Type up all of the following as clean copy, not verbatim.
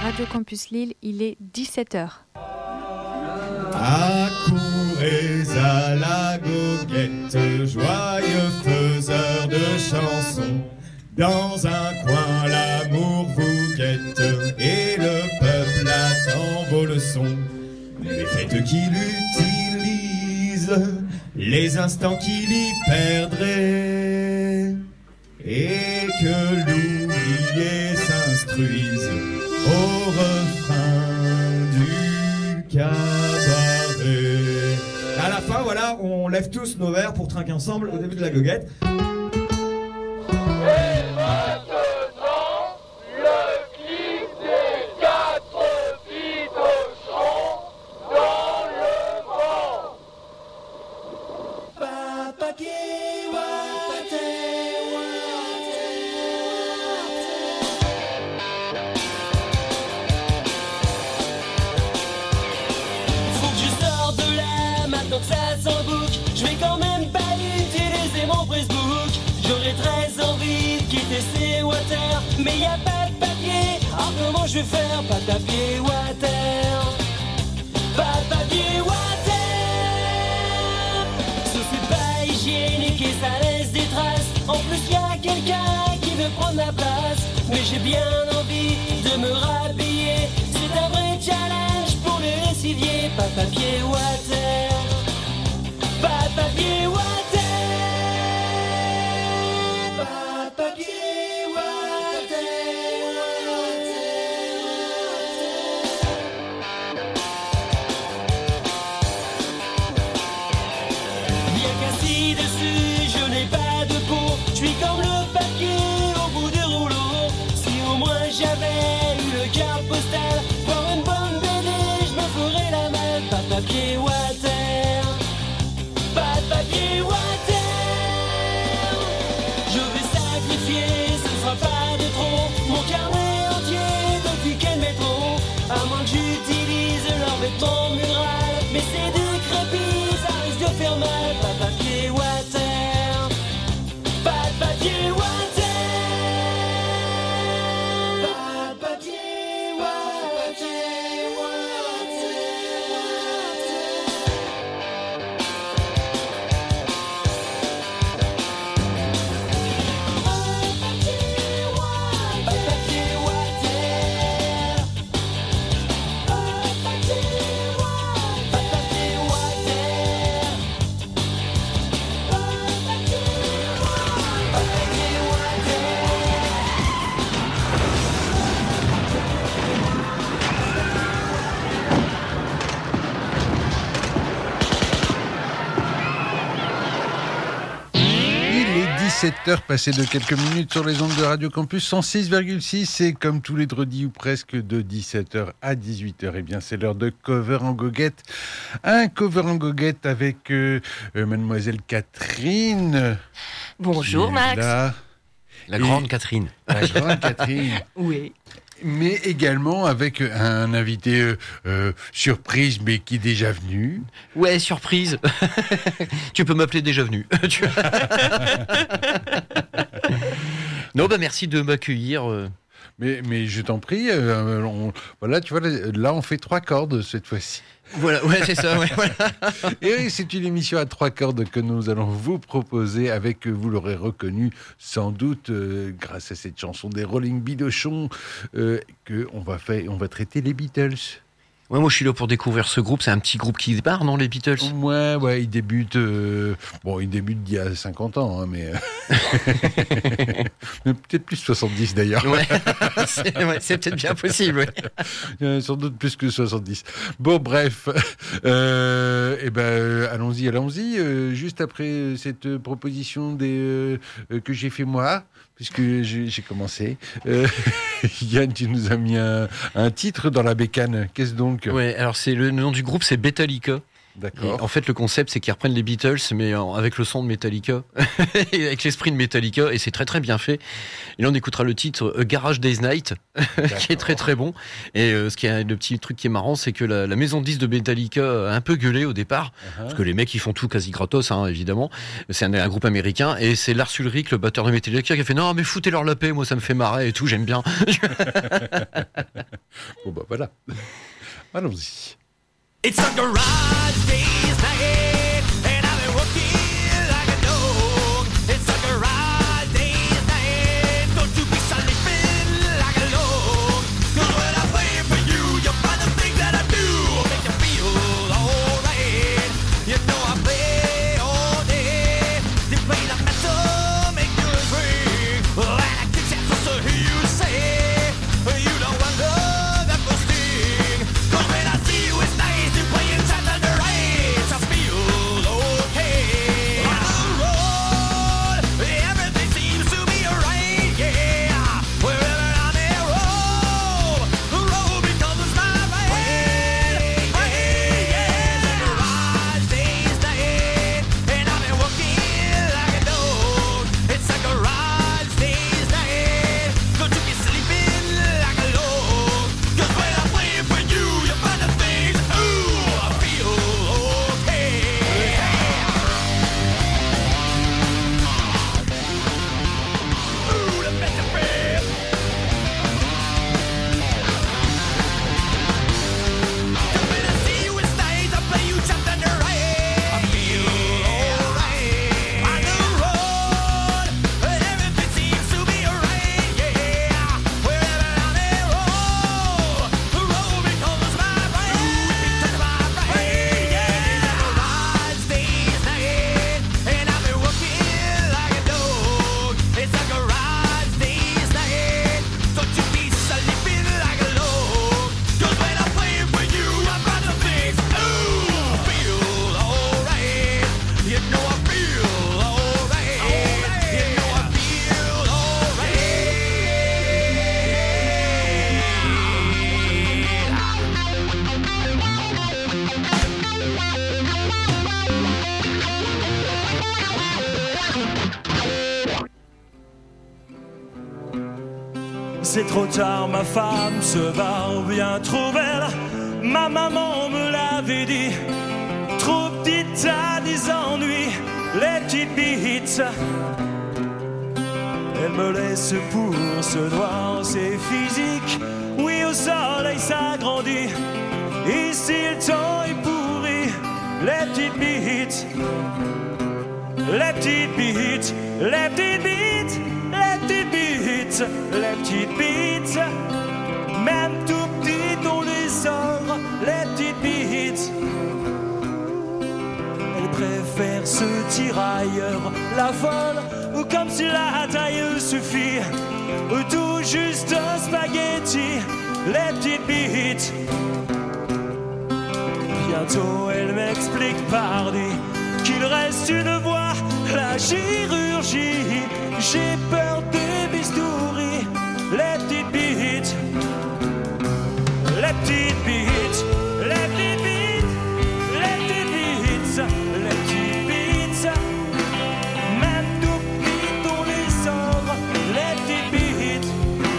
Radio Campus Lille, il est 17h. Accourez à la goguette, joyeux faiseurs de chansons. Dans un coin, l'amour vous guette et le peuple attend vos leçons. Mais faites qu'il utilise les instants qu'il y perdrait et que l'oublié s'instruise au refrain du cabaret. À la fin, voilà, on lève tous nos verres pour trinquer ensemble au début de la goguette. Mais y a pas de papier, alors comment je vais faire? Pas de papier water, pas de papier water. Ce c'est pas hygiénique et ça laisse des traces. En plus y a quelqu'un qui veut prendre ma place. Mais j'ai bien envie de me rhabiller. C'est un vrai challenge pour les lessiviers. Pas de papier water, pas de papier water. Papier water, pas de papier water. Je vais sacrifier, ce ne sera pas de trop, mon carnet entier de tickets de métro. À moins que j'utilise leur vêtement mural, mais c'est décrépit, ça risque de faire mal. Pas de papier water, pas de papier water. Il est 17h passé de quelques minutes sur les ondes de Radio Campus 106,6 et comme tous les vendredis ou presque de 17h à 18h, eh bien c'est l'heure de Cover en goguette. Un cover en goguette avec mademoiselle Catherine. Bonjour Max. Là. La grande Catherine. La grande Catherine. Oui. Mais également avec un invité surprise, mais qui est déjà venu. Ouais, surprise. Tu peux m'appeler déjà venu. Non, bah merci de m'accueillir. Mais je t'en prie, voilà, tu vois, là on fait 3 cordes cette fois-ci. Voilà, ouais, c'est ça. Ouais, voilà. Et c'est une émission à 3 cordes que nous allons vous proposer avec, vous l'aurez reconnu sans doute, grâce à cette chanson des Rolling Bidochon, qu'on va traiter les Beatles. Ouais, moi je suis là pour découvrir ce groupe. C'est un petit groupe qui démarre, non, les Beatles? Ouais, ils débutent d'il y a 50 ans, hein, mais peut-être plus 70 d'ailleurs. Ouais, c'est peut-être bien possible. Ouais. Sans doute plus que 70. Bon, bref, allons-y. Juste après cette proposition que j'ai fait moi, puisque j'ai commencé. Yann, tu nous as mis un titre dans la bécane. Qu'est-ce donc? Ouais, alors le nom du groupe, c'est Betallica. D'accord. Et en fait, le concept, c'est qu'ils reprennent les Beatles, mais avec le son de Metallica, et avec l'esprit de Metallica, et c'est très très bien fait. Et là, on écoutera le titre A Garage Days Night, qui est très très bon. Et ce qui est le petit truc qui est marrant, c'est que la maison de disques de Metallica a un peu gueulé au départ, parce que les mecs, ils font tout quasi gratos, hein, évidemment. C'est un groupe américain, et c'est Lars Ulrich, le batteur de Metallica, qui a fait non, mais foutez-leur la paix, moi ça me fait marrer et tout, j'aime bien. Bon, bah voilà. Allons-y. It's a garage days night, and I've been working like a dog. It's a garage days night, don't you be sleeping like a log. 'Cause when I play for you, you find the things that I do make you feel alright. You know I play all day, they play the metal, make you free. And I kick ass, so hear you say, you don't want love that will sting. 'Cause when I see you, it's nice. Playing inside the race, I feel okay. On the road, everything seems to be right, yeah. Wherever I may roam, the road becomes my way. Yeah, the garage days night, and I've been working like a dog. It's a garage days night, don't you be sleeping like a log. 'Cause when I play for you, you find the things, ooh, I feel okay. Ooh, the best of friends. Cause when I see you, it's nice. I play you just under right. I feel alright. On the road, everything seems to be right, yeah. Wherever I may roam, the road becomes my way. Yeah, the garage days night, and I've been working like a dog. It's a garage days night, don't you be sleeping like a log. 'Cause when I play for you, I find the things, ooh, I feel alright. You know I feel alright. You know I feel C'est trop tard, ma femme se barre bien trop belle. Ma maman me l'avait dit. Trop petite à des ennuis, les petites bites. Elle me laisse pour ce noir, c'est physique. Oui, au soleil ça grandit. Ici le temps est pourri, les petites bites. Les petites bites, les petites bites, les petites bites, les petites bites. Même tout petit on les sort, les petites bites. Elle préfère ce tirailleur, la folle, ou comme si la taille suffit. Ou tout juste un spaghetti, les petites bites. Bientôt elle m'explique pardi qu'il reste une voie, la chirurgie. J'ai peur des bistouris, les petites bites, les petites bites, les petites bites, les petites bites, les petites bites. Même tout petit on les sort, les petites bites,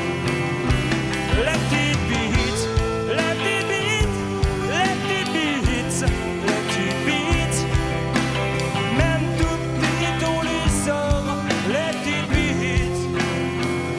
les petites bites, les petites bites, les petites bites, les petites bites. Même tout petit on les sort, les petites bites.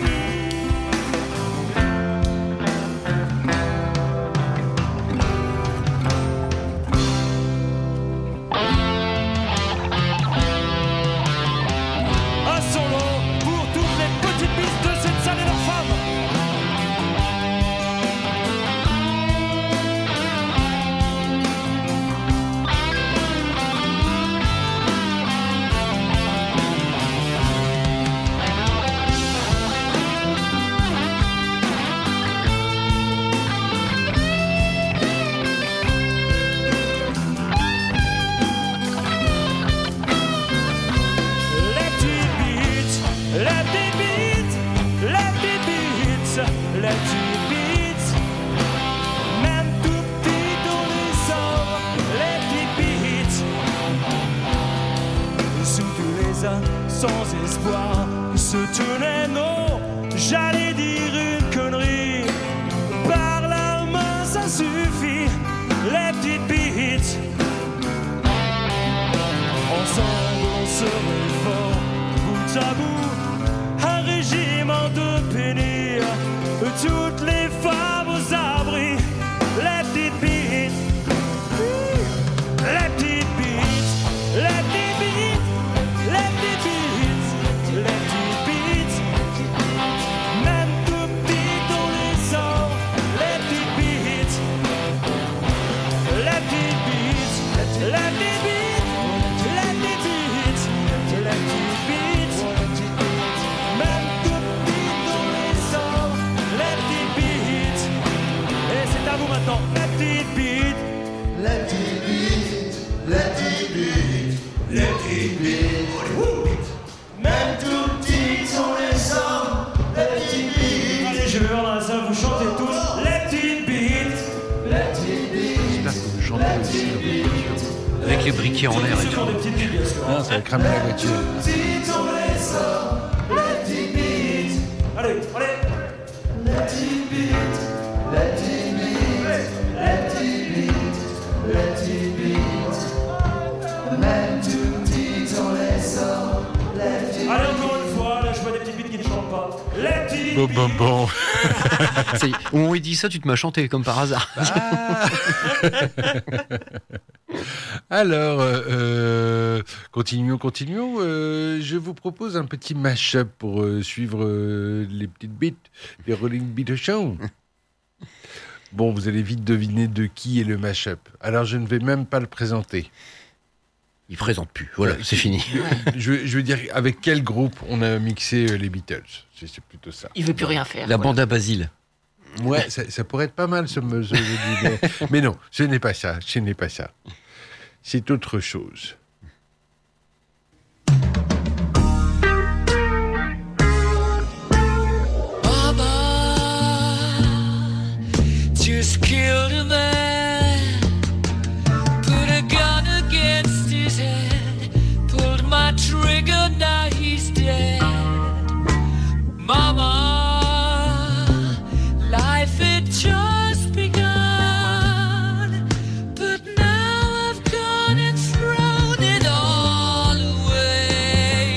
maintenant, la petite bite. Let it beat, let it beat, let it beat. Même tout petit sont les hommes, let it beat. Allez, je vais voir dans la salle, vous chantez tous. Let it beat. Let it beat, J'espère que vous chantez aussi. Avec les briquets en l'air et Ceux qui tout. ont des petites billes, bien sûr. Non, ça va cramer la voiture. petit sont les hommes, let it beat. Allez, allez. Let it beat, let it beat, let it beat, let it beat. Même tout petit sont les hommes, let it beat. Allez, encore une fois, là, je vois des petites bites qui ne chantent pas. Let it Bon, beat. bon, bon. C'est- Au moment où il dit ça, tu te m'as chanté comme par hasard. Ah. Alors, continuons. Je vous propose un petit mash-up pour suivre les petites beats des Rolling Beat Show. Bon, vous allez vite deviner de qui est le mash-up. Alors, je ne vais même pas le présenter. Il présente plus. Voilà, c'est fini. Je veux dire, avec quel groupe on a mixé les Beatles. C'est plutôt ça. Il veut plus rien faire. La voilà. bande à Basile. Ouais, ça pourrait être pas mal, ce mais non, ce n'est pas ça. C'est autre chose. Just killed a man, put a gun against his head, pulled my trigger, now he's dead. Mama, life had just begun, but now I've gone and thrown it all away.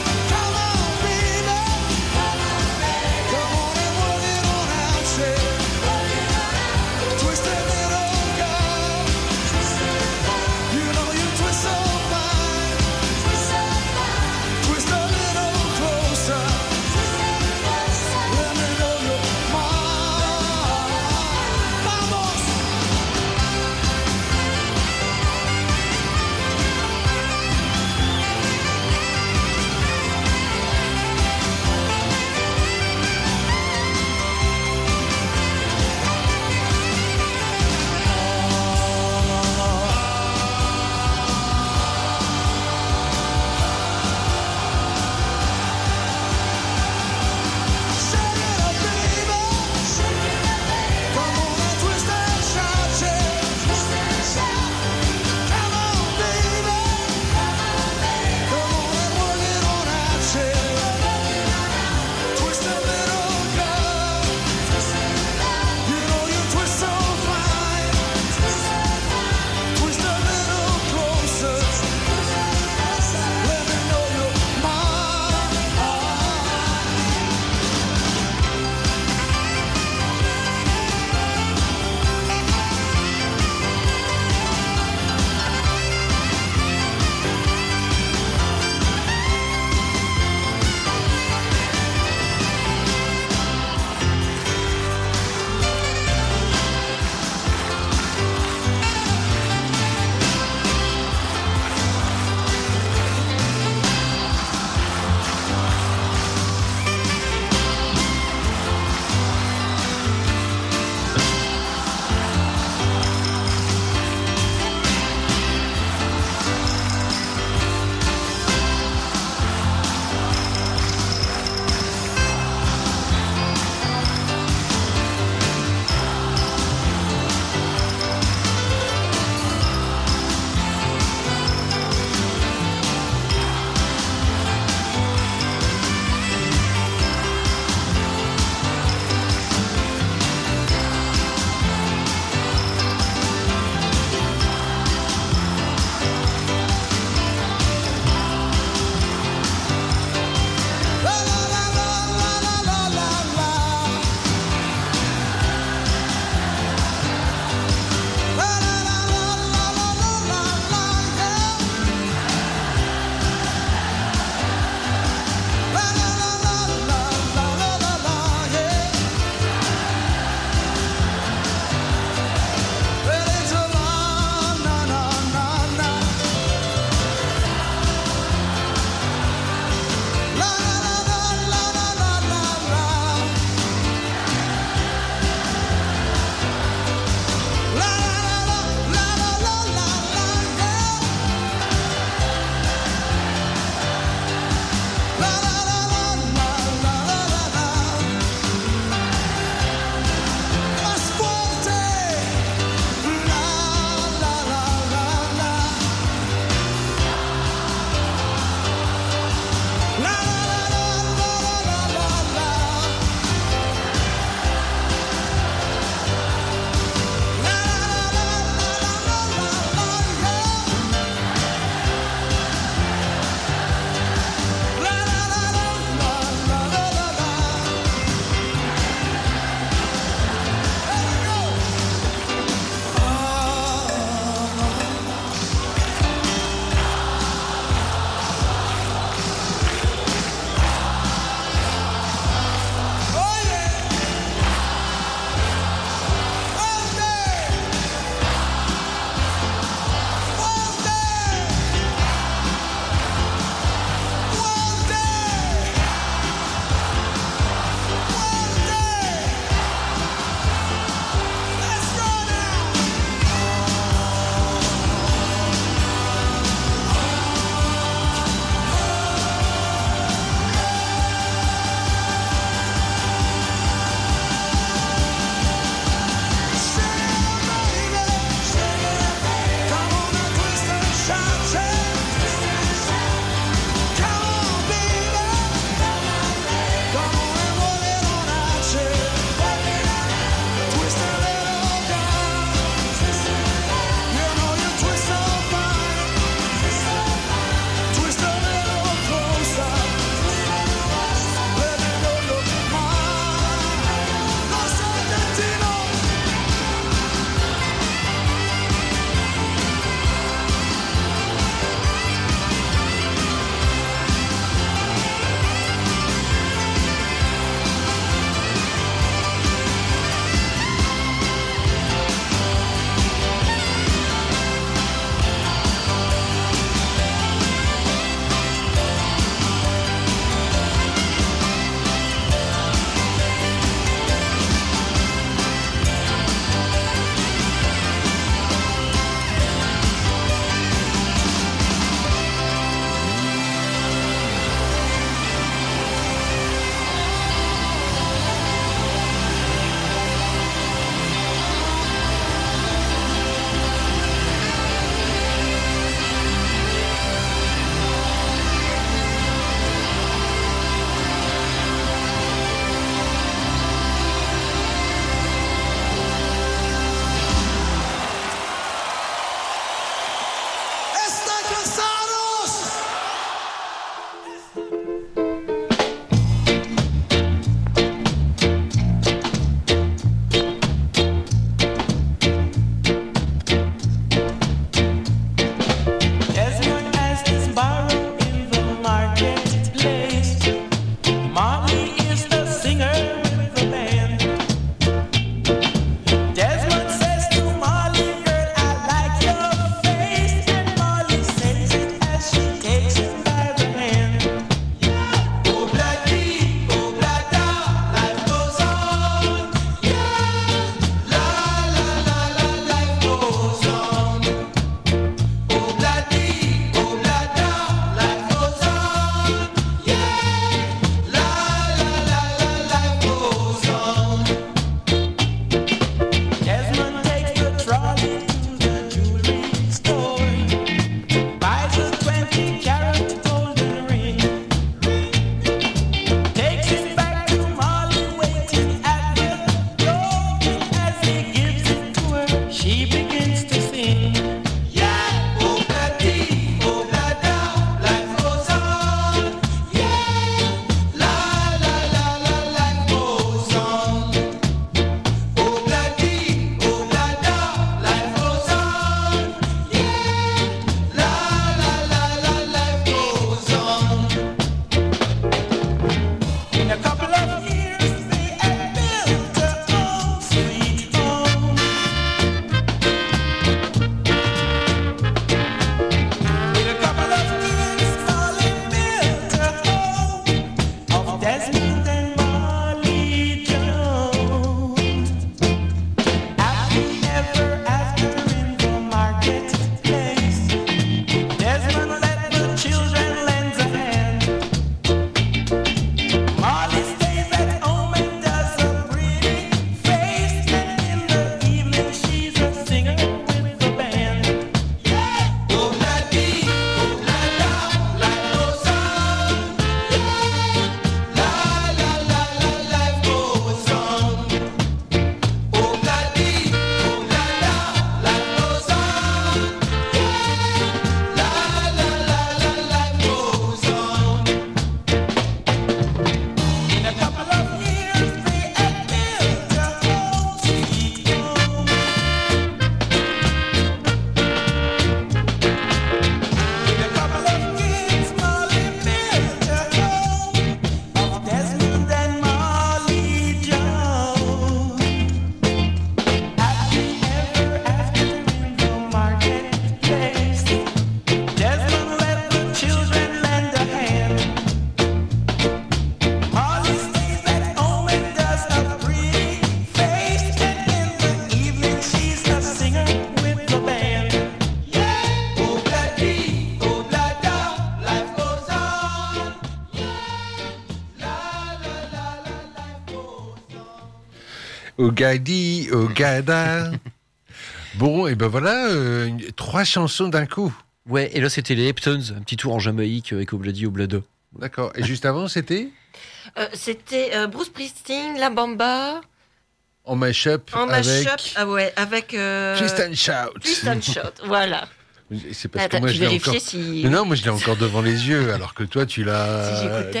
Ogadi, Ogada. Bon, et ben voilà, 3 chansons d'un coup. Ouais, et là c'était les Heptones, un petit tour en Jamaïque avec Obladi Oblada. D'accord. Et juste avant, c'était C'était Bruce Springsteen, La Bamba, en mash-up en avec mashup, avec Twist and Shout. Twist and Shout, voilà. C'est parce que Attends, moi tu je l'ai vérifiais encore. si... Non, moi je l'ai encore devant les yeux, alors que toi tu l'as. Si j'écoutais.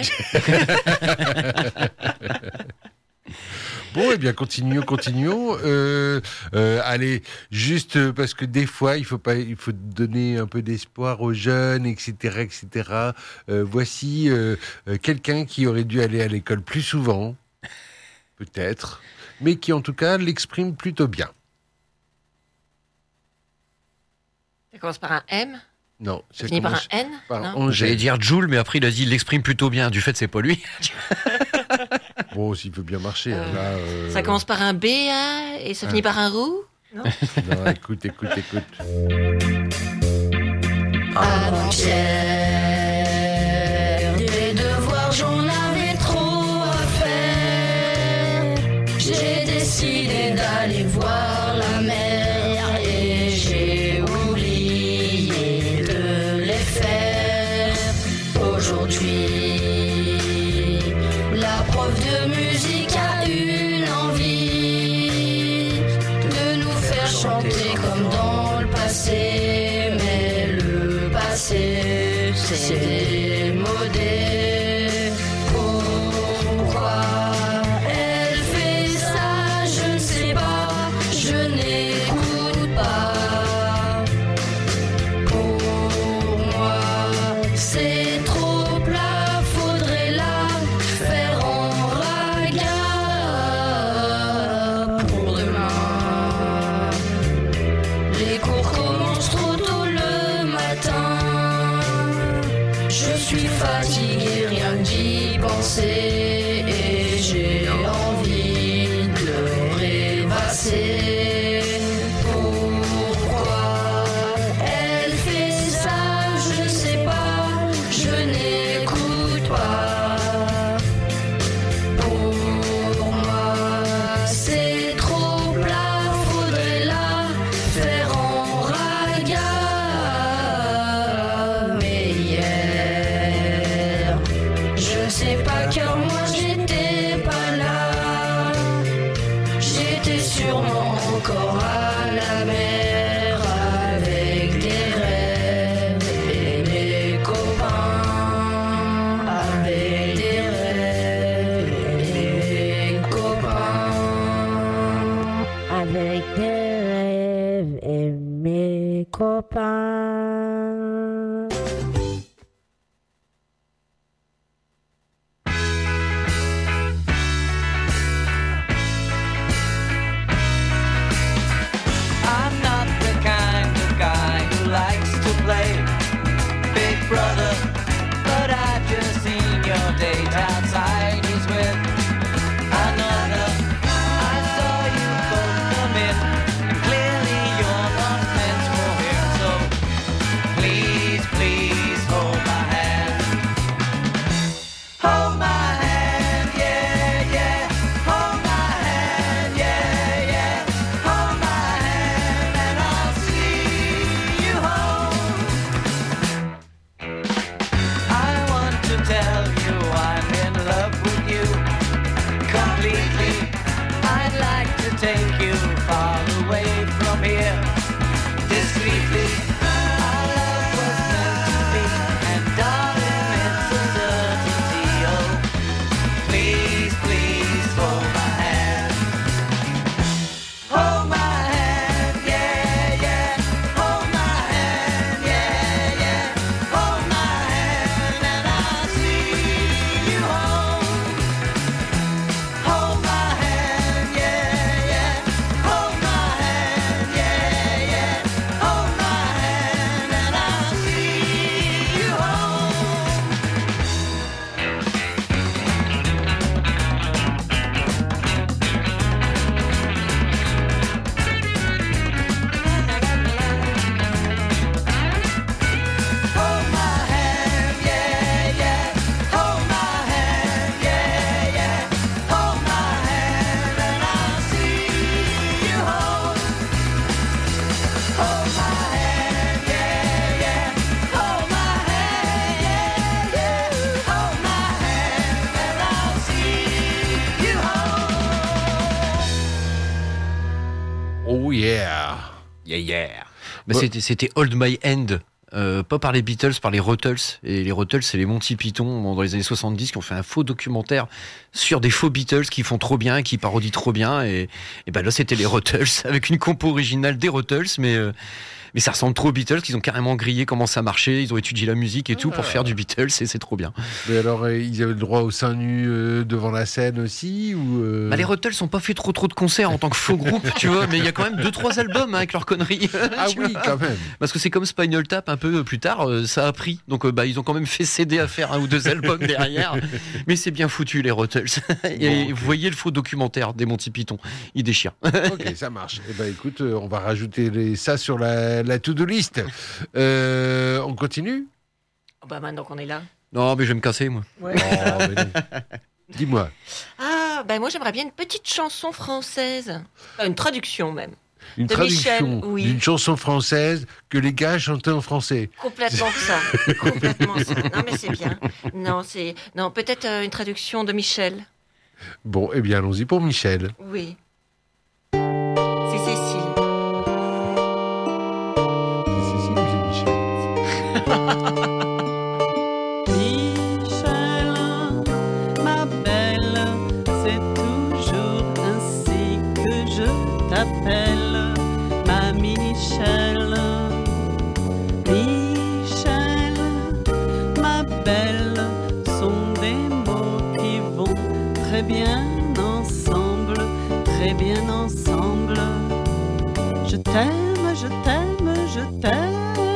Bon, eh bien, continuons. Allez, juste parce que des fois, il faut donner un peu d'espoir aux jeunes, etc., etc. Voici quelqu'un qui aurait dû aller à l'école plus souvent, peut-être, mais qui en tout cas l'exprime plutôt bien. Ça commence par un M, Non, ça finit par un N, par non Angèle. J'allais dire Joule, mais après il a dit il l'exprime plutôt bien. Du fait, c'est pas lui. Bon, s'il peut bien marcher. Là, Ça commence par un B et ça finit par un roux, non? Non, écoute. Avant-hier, des devoirs, j'en avais trop à faire. J'ai décidé d'aller voir la mer et j'ai oublié de les faire. Aujourd'hui, la prof de musique a une envie de nous faire chanter comme dans le passé, mais le passé c'est démodé. Pourquoi elle fait ça, je ne sais pas, je n'écoute pas. Pour moi c'est trop plat, faudrait la faire en raga. Pour demain, les cours commencent trop tôt le matin. Je suis fatigué rien que d'y penser et j'ai envie de rêvasser. Pourquoi elle fait ça, je ne sais pas, je n'écoute pas. Pour moi c'est trop plat, faudrait la faire en raga. Mais hier, je ne sais pas car moi j'étais pas là. J'étais sûrement encore à la mer avec des rêves et mes copains. Avec des rêves et mes copains. Avec des rêves et mes copains. Yeah. Bah, c'était Hold My Hand. Pas par les Beatles, par les Rutles. Et les Rutles, c'est les Monty Python dans les années 70 qui ont fait un faux documentaire sur des faux Beatles qui font trop bien, qui parodient trop bien. Et ben là, c'était les Rutles avec une compo originale des Rutles, mais ça ressemble trop aux Beatles qu'ils ont carrément grillé comment ça marchait. Ils ont étudié la musique et tout pour faire du Beatles et c'est trop bien. Mais alors, ils avaient le droit au seins nus devant la scène aussi ou Bah, les Rutles n'ont pas fait trop de concerts en tant que faux groupe, tu vois, mais il y a quand même 2-3 albums avec leurs conneries. Ah oui, quand même. Parce que c'est comme Spinal Tap un peu plus tard, ça a pris. Donc ils ont quand même fait céder à faire 1 ou 2 albums derrière. Mais c'est bien foutu les Rutles. Et vous voyez le faux documentaire des Monty Python, il déchire. Ok, ça marche. Eh ben écoute, on va rajouter ça sur la to-do list. On continue ? Bah maintenant qu'on est là. Non, mais je vais me casser, moi. Ouais. Oh, mais non. Dis-moi. Ah, bah moi j'aimerais bien une petite chanson française. Une traduction même. Une de traduction Michel, oui. d'une chanson française que les gars chantaient en français. Complètement ça. Complètement ça. Non mais c'est bien. Non, peut-être une traduction de Michel. Bon, eh bien allons-y pour Michel. Oui. C'est Cécile. Michel, ma belle, c'est toujours ainsi que je t'appelle, ma Michel. Michel, ma belle, sont des mots qui vont très bien ensemble, très bien ensemble. Je t'aime, je t'aime, je t'aime.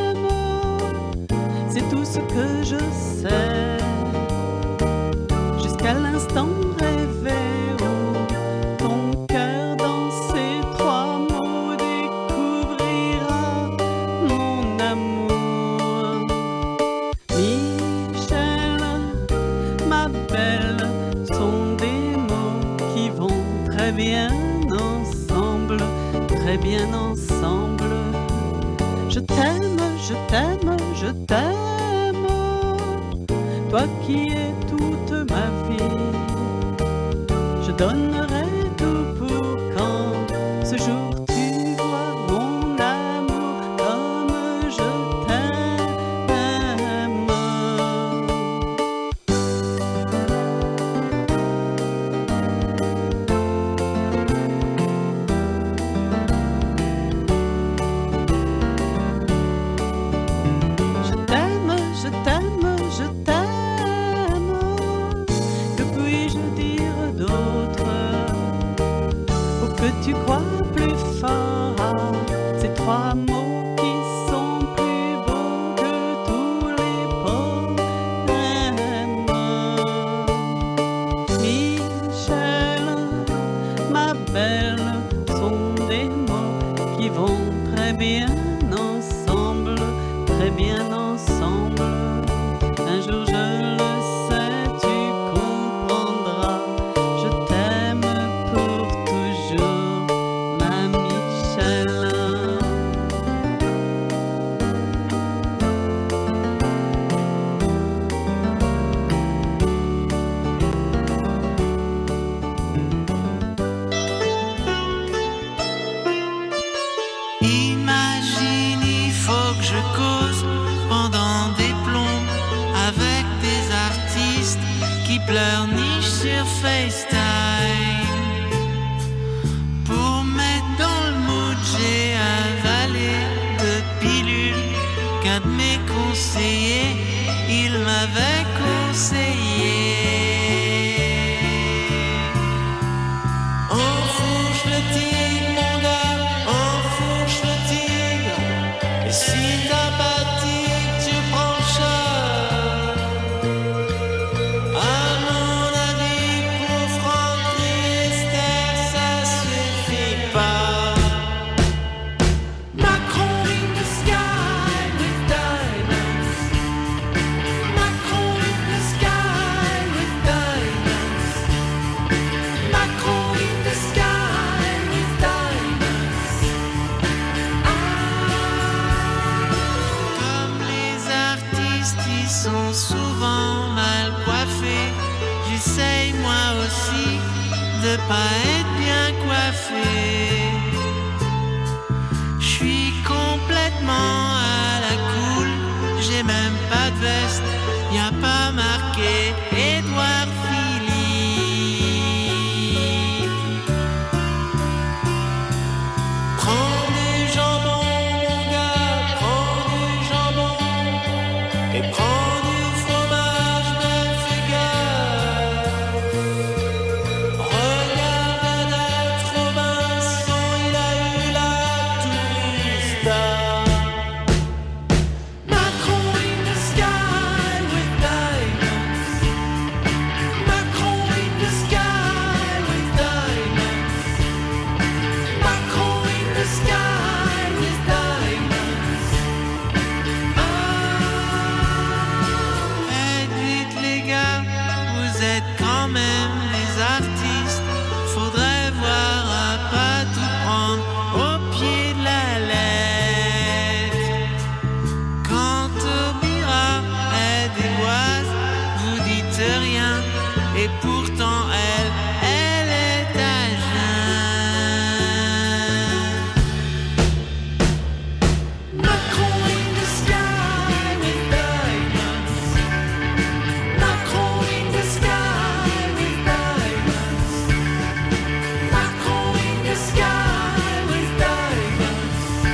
C'est tout ce que je sais. Jusqu'à l'instant rêvé où ton cœur dans ces 3 mots découvrira mon amour. Michel, ma belle, sont des mots qui vont très bien ensemble, très bien ensemble. Je t'aime, je t'aime, je t'aime. Toi qui es toute ma vie, je donnerai tout pour quand ce jour tu vois mon amour comme je t'aime. Je t'aime, je t'aime, je t'aime. Que puis-je dire d'autre pour que tu crois plus fort à ces 3 mots qui sont plus beaux que tous les poèmes. Michel, ma belle, sont des mots qui vont très bien ensemble, très bien ensemble. Un jour je le sais, tu comprendras. Je t'aime pour toujours, ma Michel. Imagine, il faut que je cause pendant des plombs avec des artistes qui pleurnichent sur FaceTime. Pour mettre dans le mood, j'ai avalé de pilules qu'un de mes conseillers, il m'avait conseillé. Enfourche le tigre, mon gars, enfourche le tigre. Et si t'as pas de tigre, tu prends le chat. À mon avis, pour Franck Riester, ça suffit pas. Macron in the sky with diamonds. Macron in the sky with diamonds. Macron in the sky with diamonds. Comme les artistes, ils sont souvent mal coiffés. J'essaye moi aussi de pas être bien coiffé. J'suis et pourtant elle est à jeun. Macron in the sky with diamonds. Macron in the sky with diamonds. Macron in the sky with diamonds.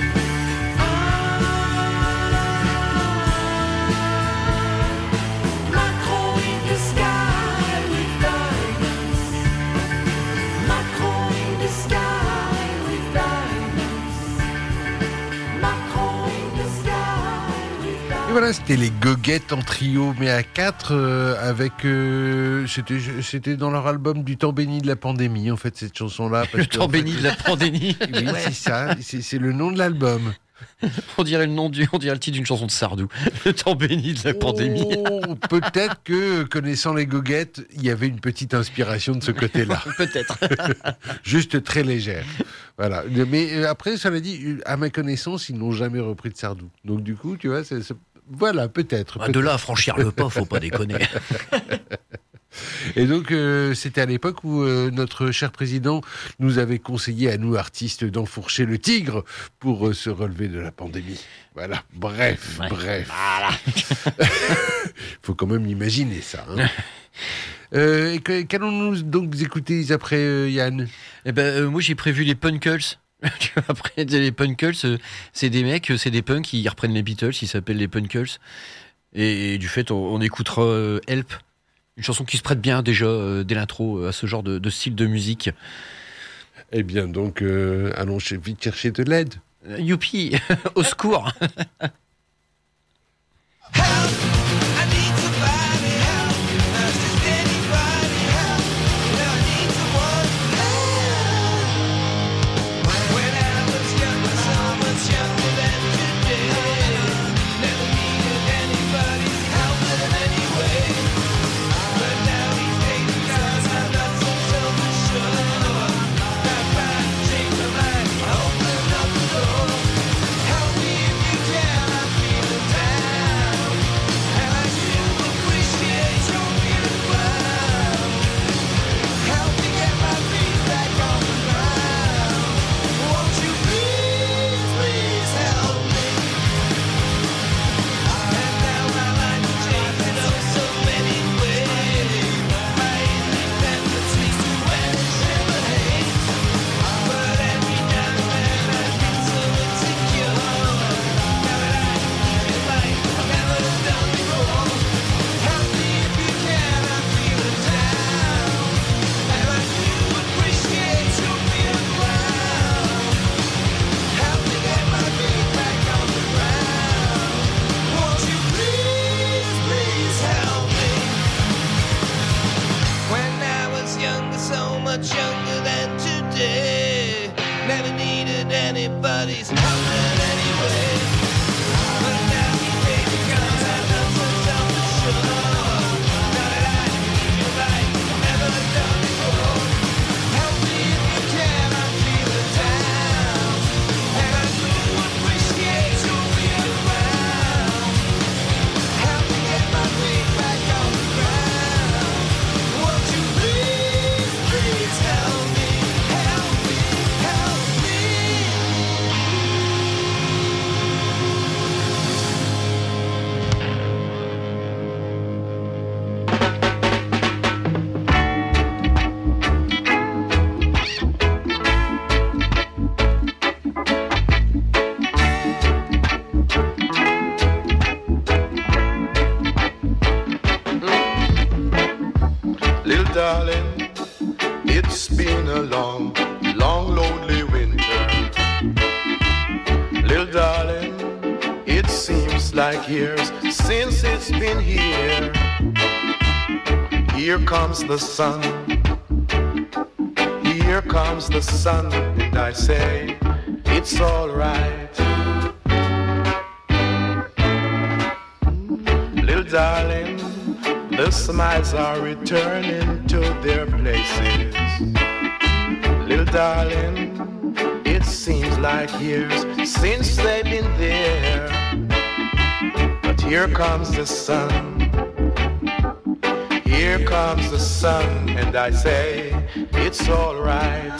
Macron in the sky with diamonds. Macron in the sky with diamonds. Macron in the sky with diamonds. Et voilà, c'était les Goguettes en trio, mais à 4, avec... c'était dans leur album Du temps béni de la pandémie, en fait, cette chanson-là. Le temps béni de la pandémie. Oui, c'est ça, c'est le nom de l'album. On dirait le titre d'une chanson de Sardou. Le temps béni de la pandémie. Oh, peut-être que, connaissant les Goguettes, il y avait une petite inspiration de ce côté-là. Peut-être. Juste très légère. Voilà. Mais après, ça l'a dit, à ma connaissance, ils n'ont jamais repris de Sardou. Donc du coup, tu vois, voilà, peut-être. De là à franchir le pas, faut pas déconner. Et donc, c'était à l'époque où notre cher président nous avait conseillé à nous, artistes, d'enfourcher le tigre pour se relever de la pandémie. Voilà, bref. Voilà. Faut quand même l'imaginer, ça. Hein. Et qu'allons-nous donc écouter après, Yann ? Eh ben, moi, j'ai prévu les Punkles. Après, les Punkles, c'est des mecs, c'est des punks qui reprennent les Beatles, ils s'appellent les Punkles. Et du fait, on écoutera Help. Une chanson qui se prête bien déjà dès l'intro à ce genre de style de musique. Eh bien donc, allons vite chercher de l'aide. Youpi, au secours. Darling, it's been a long, long, lonely winter. Little darling, it seems like years since it's been here. Here comes the sun, here comes the sun, and I say, it's all right. Little darling, the smiles are returning to their places. Little darling, it seems like years since they've been there. But here comes the sun, here Here comes the sun, and I say, it's alright.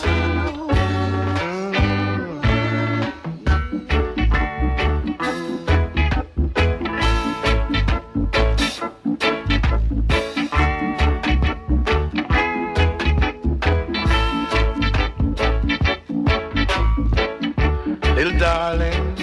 Little darling,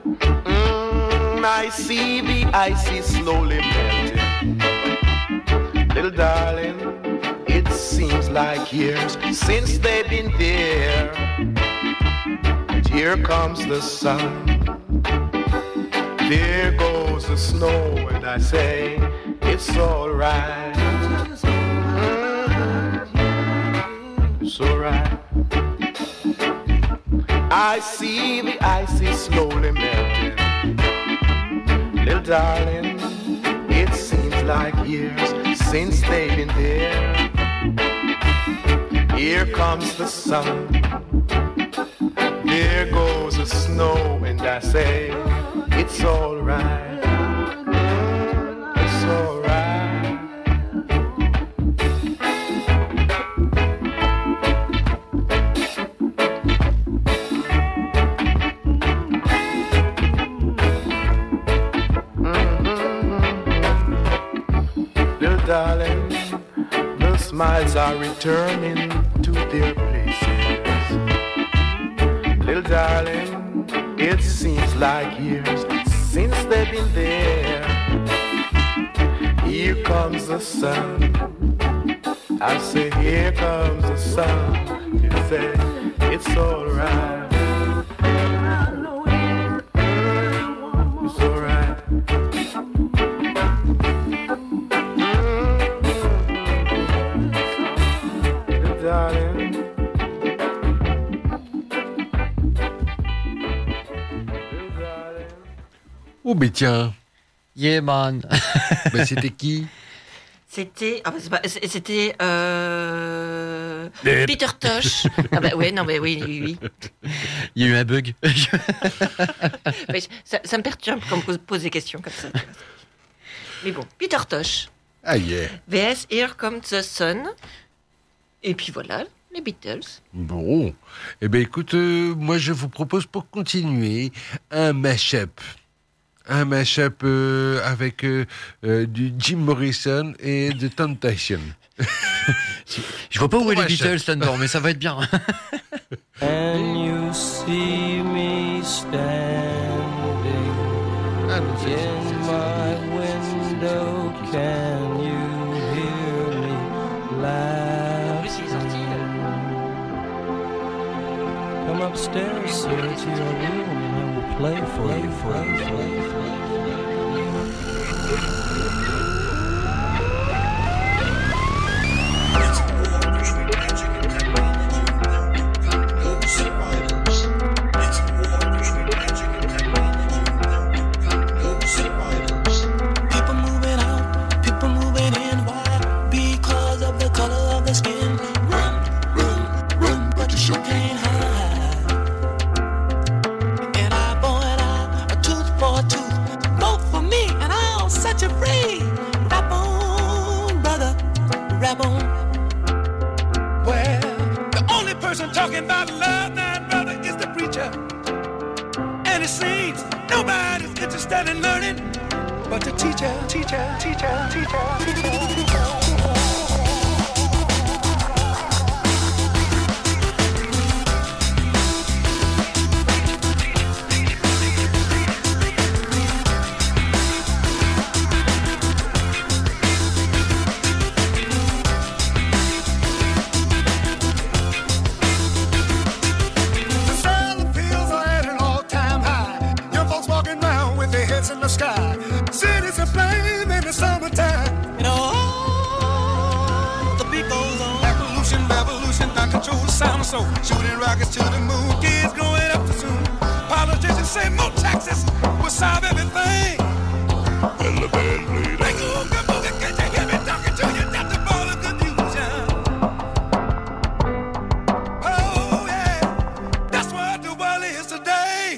I see the ice is slowly melting. Little darling, it seems like years since they've been there. And here comes the sun, there goes the snow, and I say, it's alright. It's alright. I see the ice is slowly melting. Little darling, it seems like years since they've been there. Here comes the sun, there goes the snow, and I say, it's alright. It's alright. Darling, the smiles are returning to their places. Little darling, it seems like years since they've been there. Here comes the sun, I say, here comes the sun. You say, it's alright. It's alright. Oh, mais tiens. Yeah, man. Ben, c'était qui? C'était Peter Tosh. Ah bah ouais, non mais oui. Il y a eu un bug. Ouais, ça me perturbe quand on me pose des questions comme ça. Mais bon, Peter Tosh. Ah yeah. VS Here Comes the Sun. Et puis voilà, les Beatles. Bon. Eh bien, écoute, moi, je vous propose pour continuer un mash-up. Un mash-up avec du Jim Morrison et de Temptation. Je vois pas où est les Beatles là-dedans, mais ça va être bien. And you see me standing in my window. Can you hear me laugh? Come upstairs, sir, to your room, and I will play for you. People moving out, people moving in. Why? Because of the color of the skin. Run, but you sure can't hide. An eye for an eye, a tooth for a tooth. Vote for me and I'll set you free. Rap on, brother, rap on. Well, the only person talking about love now, brother, is the preacher. And it seems nobody's interested in learning but the teacher. In the sky, cities are flame in the summertime. You know, the beat goes on. Revolution, not control the sound of soul. Shooting rockets to the moon, kids growing up too soon. Politicians say more taxes will solve everything. And the band played on. Can't you hear me talking to you? That's the ball of confusion. Oh yeah, that's what the world is today.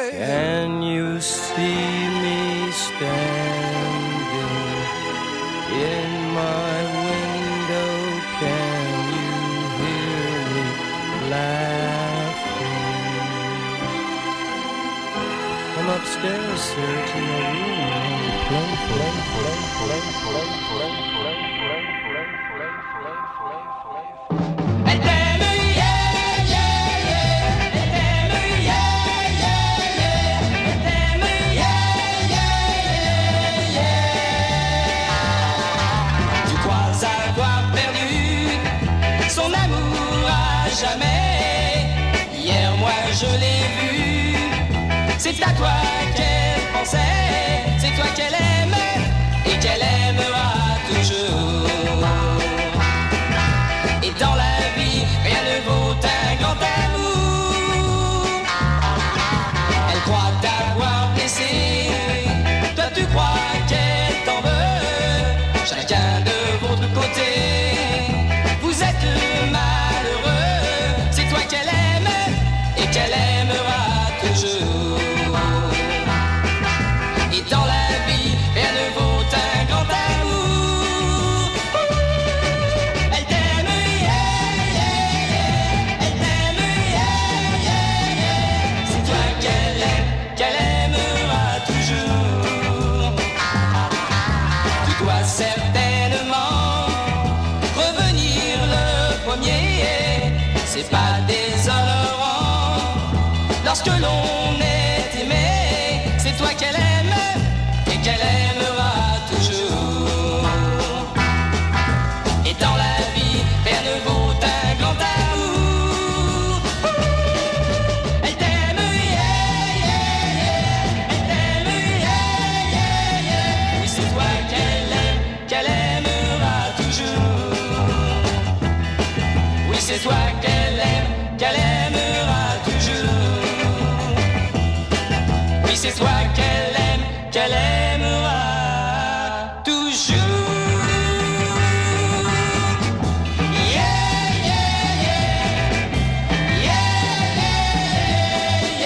Can you see me standing in my window? Can you hear me laughing? I'm upstairs, sir, to your room. Elle t'aime, yeah, yeah, yeah. Elle t'aime, yeah, yeah, yeah. Elle t'aime, yeah, yeah, yeah. Tu crois avoir perdu son amour à jamais. Hier, moi, je l'ai vu. C'est à toi qu'elle pensait. C'est toi qu'elle aime et qu'elle aimera toujours. Et dans la vie, rien ne vaut un grand amour. Elle croit t'avoir blessé, toi tu crois qu'elle t'en veut. Chacun de votre côté, vous êtes malheureux. C'est toi qu'elle aime et qu'elle aimera toujours. Et dans la vie, rien ne vaut un grand amour. Elle t'aime, yeah, yeah, yeah. Elle t'aime, yeah, yeah, yeah. C'est toi qu'elle aimera toujours. Tu dois certainement revenir le premier. C'est pas déshonorant lorsque l'on est aimé. C'est toi qu'elle aime et qu'elle aimera toujours. Et dans la vie, rien ne vaut un grand amour. Elle t'aime, yeah, yeah, yeah. Elle t'aime, yeah, yeah, yeah. Oui, c'est toi qu'elle aimera toujours. Oui, c'est toi qu'elle aimera toujours. Oui, c'est toi qu'elle aimera toujours. Yeah, yeah, yeah. Yeah, yeah,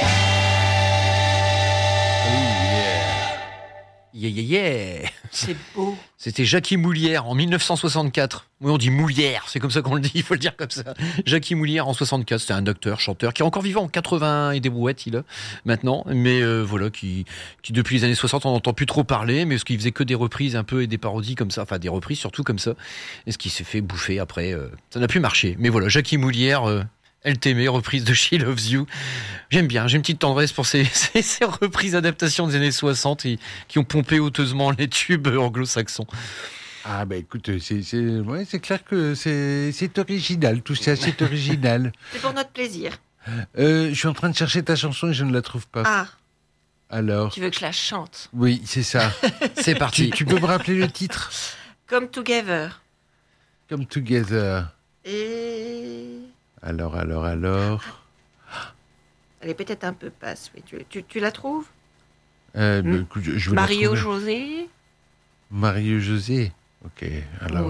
yeah, Yeah, yeah, yeah. C'est beau. C'était Jackie Moulière en 1964. Oui, on dit Moulière, c'est comme ça qu'on le dit, il faut le dire comme ça. Jackie Moulière en 64, c'était un acteur, chanteur, qui est encore vivant en 80 et des brouettes, il a maintenant, mais voilà, qui depuis les années 60, on n'entend plus trop parler, mais ce qui faisait que des reprises un peu et des parodies comme ça, enfin des reprises surtout comme ça, et ce qui s'est fait bouffer après, ça n'a plus marché. Mais voilà, Jackie Moulière, Elle t'aimait, reprise de She Loves You. J'aime bien, j'ai une petite tendresse pour ces reprises adaptations des années 60 qui ont pompé honteusement les tubes anglo-saxons. Ah bah écoute, c'est clair que c'est original, tout ça, c'est original. C'est pour notre plaisir. Je suis en train de chercher ta chanson et je ne la trouve pas. Ah. Alors. Tu veux que je la chante? Oui, c'est ça. C'est parti. Tu peux me rappeler le titre? Come Together. Come Together. Et... Alors. Elle est peut-être un peu passe, oui. Tu la trouves? Écoute, je vais Mario la trouver. José. Mario José. Ok. Alors.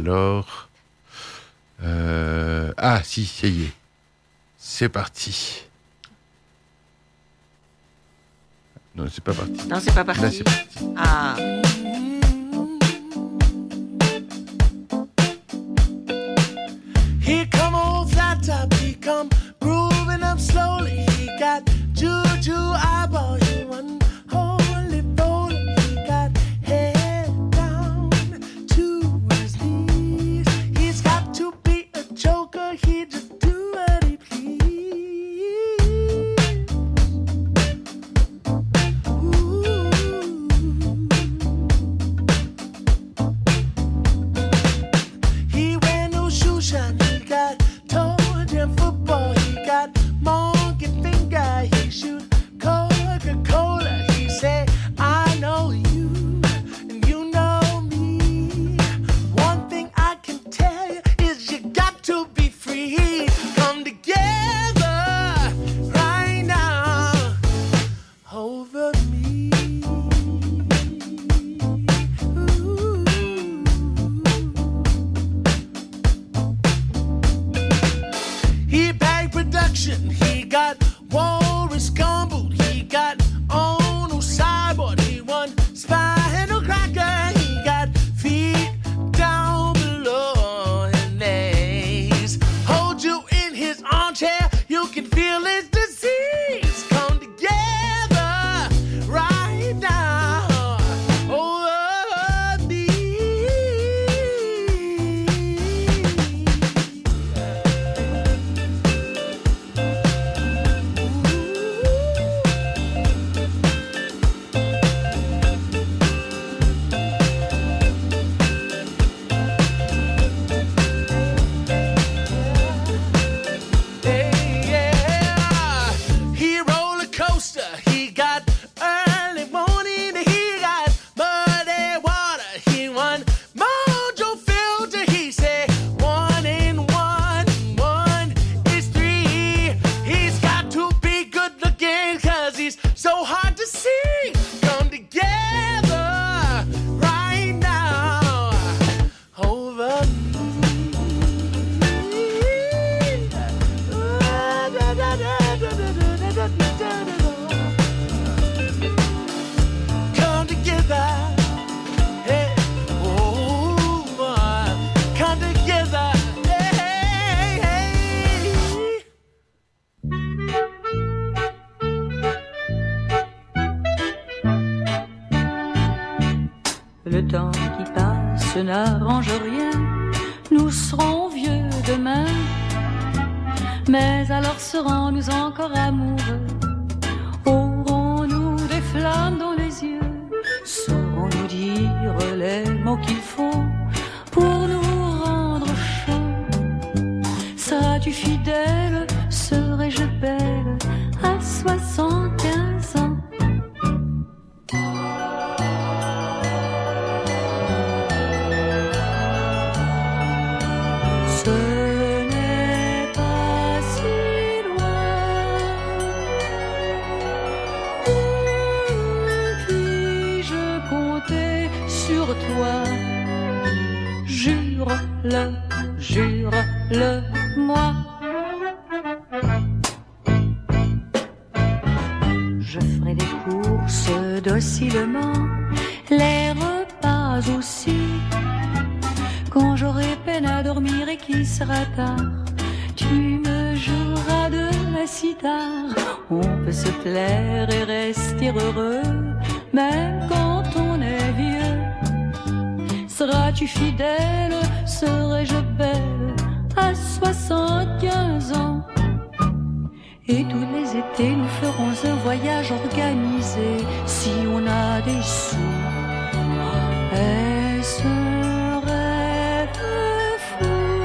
Ah si, ça y est. C'est parti. Non, c'est pas parti. Non, c'est pas parti. Là, c'est parti. Ah. Here come old flat top, he come grooving up slowly. He got juju eyeball, he one holy bowling. He got head down to his knees. He's got to be a joker, he just do what he please. He wear no shoe shine. He got toe jam football. He got monkey finger. He shoot Coca-Cola. He say, I know you and you know me. One thing I can tell you is you got to be free. Come together right now over me. He bag production, he got Walrus Gumbo, he got Come together, hey, oh boy, come together, hey, hey. Le temps qui passe n'arrange rien, nous serons vieux demain. Mais alors serons-nous encore amoureux? Aurons-nous des flammes dans les yeux? Saurons-nous dire les mots qu'il faut pour nous rendre chauds? Seras-tu fidèle? Serai-je belle à 75 ans? Jure-le-moi. Je ferai des courses docilement, les repas aussi. Quand j'aurai peine à dormir et qu'il sera tard, tu me joueras de la cithare. On peut se plaire et rester heureux, même quand on est vieux. Seras-tu fidèle? Serai-je belle à 75 ans? Et tous les étés nous ferons un voyage organisé, si on a des sous. Est-ce un rêve fou?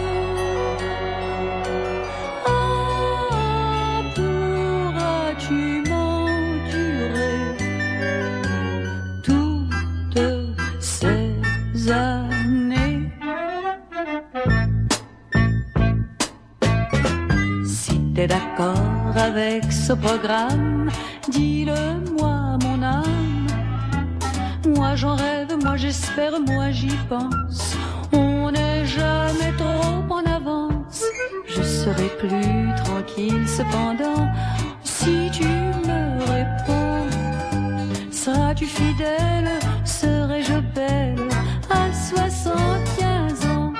Ah, pourras-tu m'endurer toutes ces années? Si t'es d'accord avec ce programme, dis-le-moi mon âme. Moi j'en rêve, moi j'espère, moi j'y pense. On n'est jamais trop en avance. Je serai plus tranquille cependant si tu me réponds. Seras-tu fidèle? Serai-je belle à 75 ans?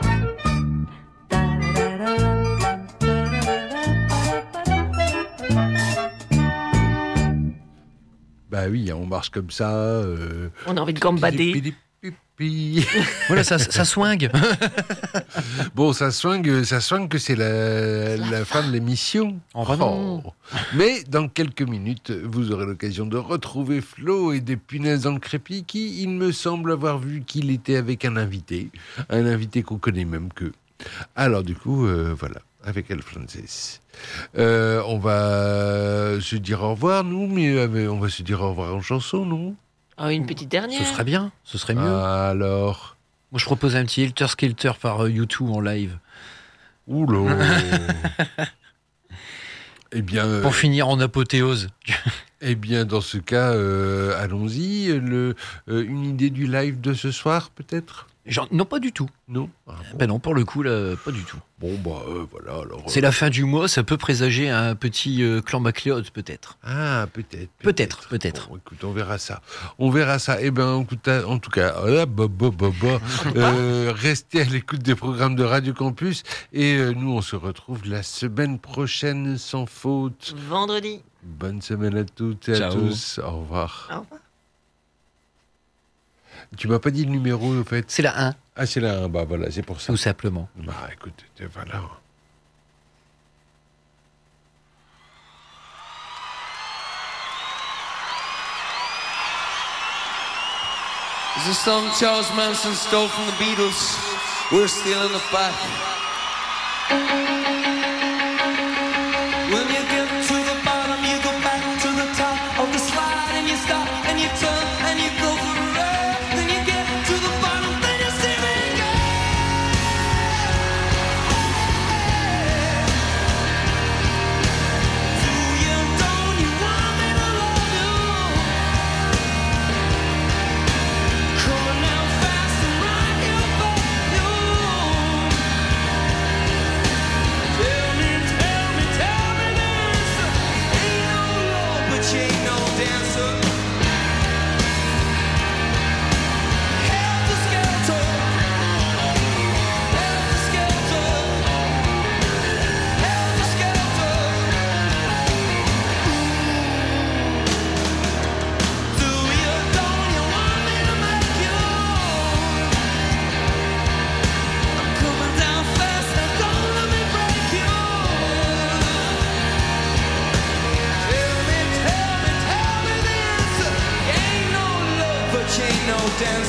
Bah oui, on marche comme ça. On a envie de gambader. Voilà, ça swing. Bon, ça swing que c'est la fin de l'émission. Non. Mais dans quelques minutes, vous aurez l'occasion de retrouver Flo et des punaises dans le crépi qui, il me semble avoir vu qu'il était avec un invité qu'on connaît même que. Alors du coup, voilà, avec El Frances. On va se dire au revoir, nous, mais on va se dire au revoir en chanson, non? Ah, une petite dernière. Ce serait bien, ce serait mieux. Alors, moi je propose un petit Helter Skelter par U2 en live. Oula. Eh bien, pour finir en apothéose. Eh bien, dans ce cas, allons-y. Une idée du live de ce soir, peut-être? Non, pas du tout. Non. Ben non, pour le coup, là, pas du tout. Bon, bah, voilà. Alors, c'est la fin du mois, ça peut présager un petit clan MacLeod, peut-être. Ah, peut-être. Peut-être. Bon, écoute, on verra ça. Eh bien, en tout cas, restez à l'écoute des programmes de Radio Campus. Et nous, on se retrouve la semaine prochaine, sans faute. Vendredi. Bonne semaine à toutes et à tous. Au revoir. Au revoir. Tu m'as pas dit le numéro, en fait? C'est la 1. Ah, c'est la 1. Bah voilà, c'est pour ça. Tout simplement. Bah écoute, voilà. It's a song Charles Manson stole from the Beatles. We're still in the back. When you get to the bottom, you go back to the top of the slide, and you stop, and you turn, and you go for a ride. Then you get to the bottom, then you see me go. Do you, don't you want me to love you? Come on now, fast and rock your boat. Tell me, tell me, tell me now.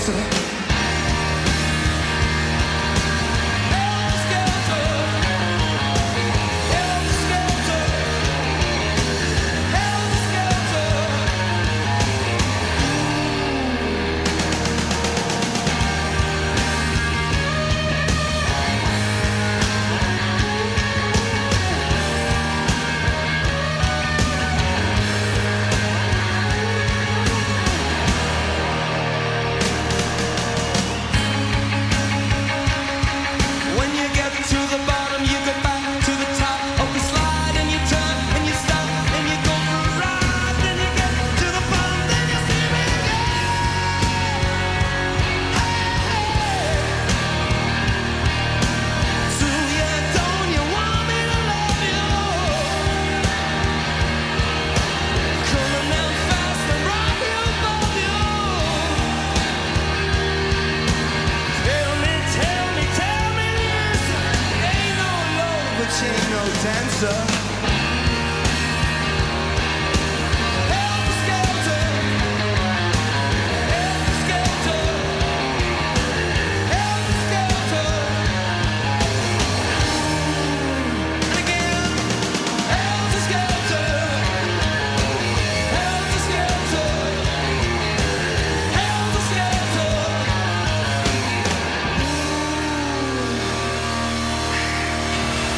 dancer. When you get to the bottom, you go back to the top of the slide and you turn and you stop and you go for a ride. Then you get to the bottom, then you see me again. So yeah, don't you want me to love you? Coming down fast and rock you above you. Tell me this. Ain't no love, but she ain't no dancer.